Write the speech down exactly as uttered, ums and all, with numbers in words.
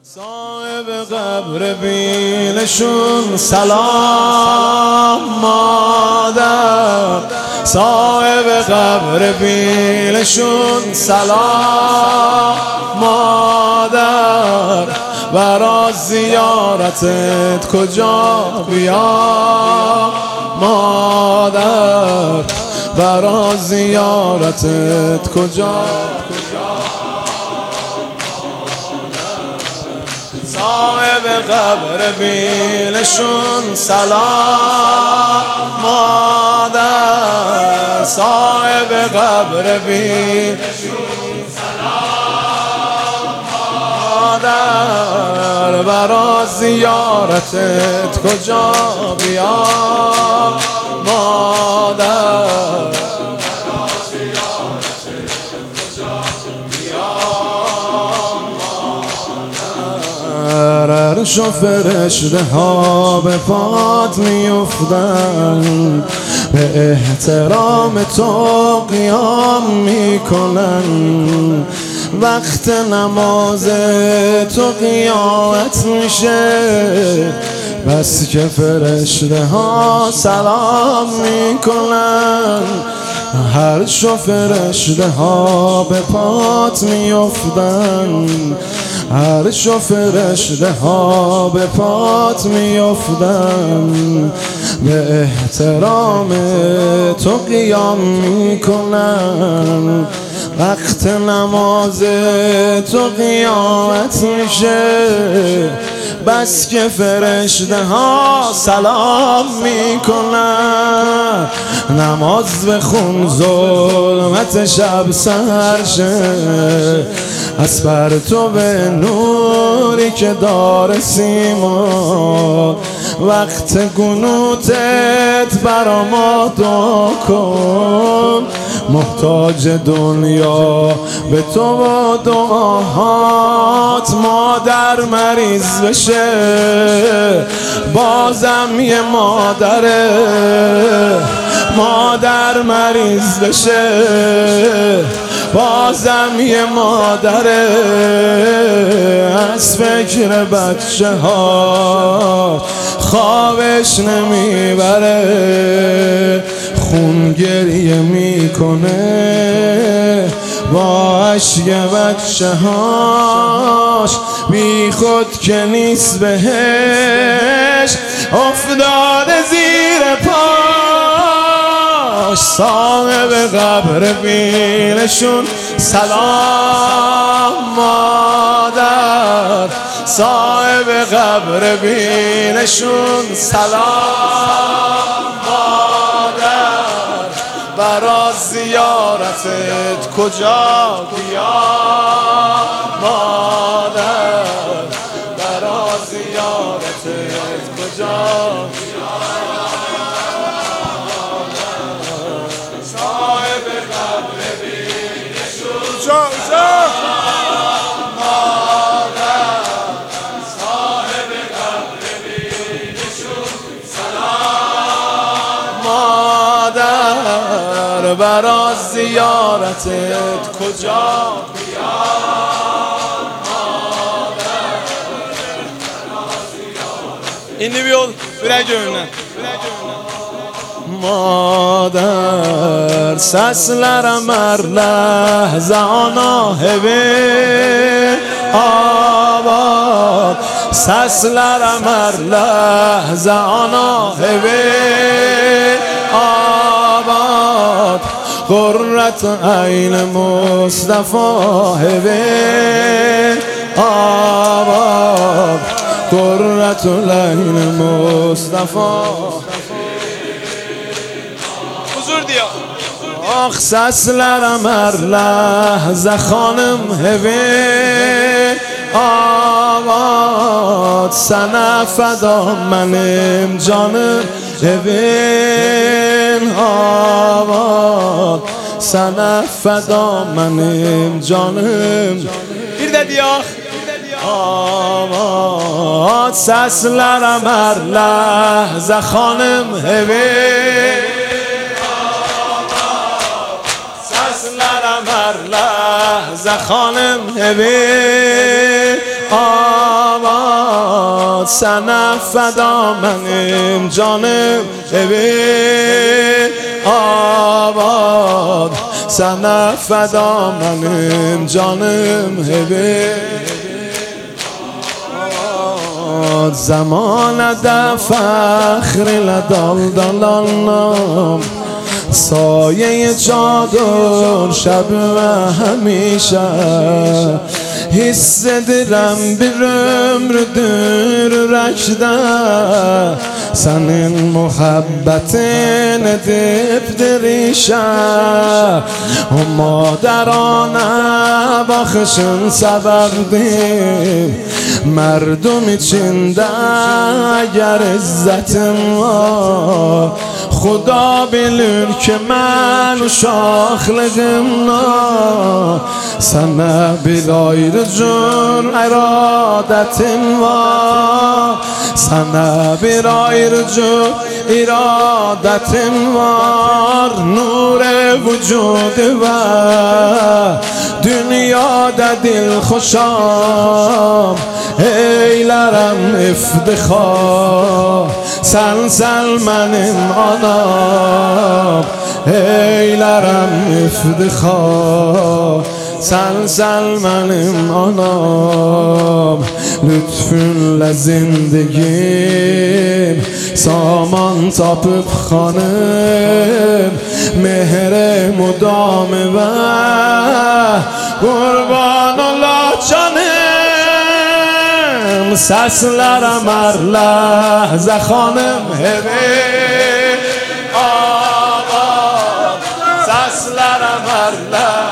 صاحب قبر بینشون سلام مادر، صاحب قبر بینشون سلام مادر، برا زیارتت کجا بیام مادر، برا زیارتت کجا صاحب قبر بینشون سلام مادر، صاحب قبر بینشون سلام مادر، برا زیارتت کجا بیام مادر، برا زیارتت کجا بیام مادر. عرش و فرشته ها به پات میافتن، به احترام تو قیام میکنن، وقت نماز تو قیامت میشه، بس که فرشته ها سلام میکنن، عرش و فرشته ها به پات میافتن، عرش و فرشته ها به پات میافتن، به احترام تو قیام میکنن، وقت نماز تو قیامت میشه، بس که فرشته ها سلام میکنن، نماز بخون ظلمت شب سر شه، از پرتو به نوری که داره سیما، وقت گنوتت برا ما دعا کن، محتاج دنیا به تو و دعاهات، مادر مریض بشه بازم یه مادره، مادر مریض بشه بازم یه مادره، از فکر بچه ها خوابش نمیبره، خون گریه میکنه با عشق بچه هاش، بی خود که نیست بهش افتاده زیر پاش، صاحب قبر بینشون سلام مادر، صاحب قبر بینشون سلام مادر، برا زیارتت کجا بیام مادر، برا زیارتت کجا بیام مادر، صاحب قبر بینشون سلام مادر، صاحب قبر بینشون سلام مادر، برا زیارتت کجا بیام مادر. İndi bir yol Ürək önündən. Madər səslərəm hər ləhzə ana evin abad, səslərəm hər ləhzə ana evin abad, قرة عین مصطفی evin abad، قرة العین مصطفی. Huzur diyor. Ah səslərəm hər ləhzə xanım evin abad، sənə fəda mənim canım evin abad، sənə fəda mənim canım. Bir də deyək. آماد səslərəm hər ləhzə xanım evin آماد، səslərəm hər ləhzə خانم هبه sana feda benim canım evim abad sana feda benim canım evim زمان در فخر لدال دلالم سایه چادر شب و همیشه حس دلم bir ömrüdür rəkdə Sənin muhabbətin edibdir işə O madərana baxışın səbəbdir Mərdum içində əgər izzətim var Xuda bilir ki mən uşaqlığımla Sənə bir ayrı cür iradətim var Sənə bir ayrı cür iradətim var Nur-i vücudu və dünyada dilxoşam Eylərəm iftixar Sən sən mənim anam Eylərəm iftixar Sən sən mənim anam Lütfünlə zindegim Saman tapıb xanım Mehre mudamı və Qurban ola canım Səslərəm hər ləhzə xanım Evim abad Səslərəm hər ləhzə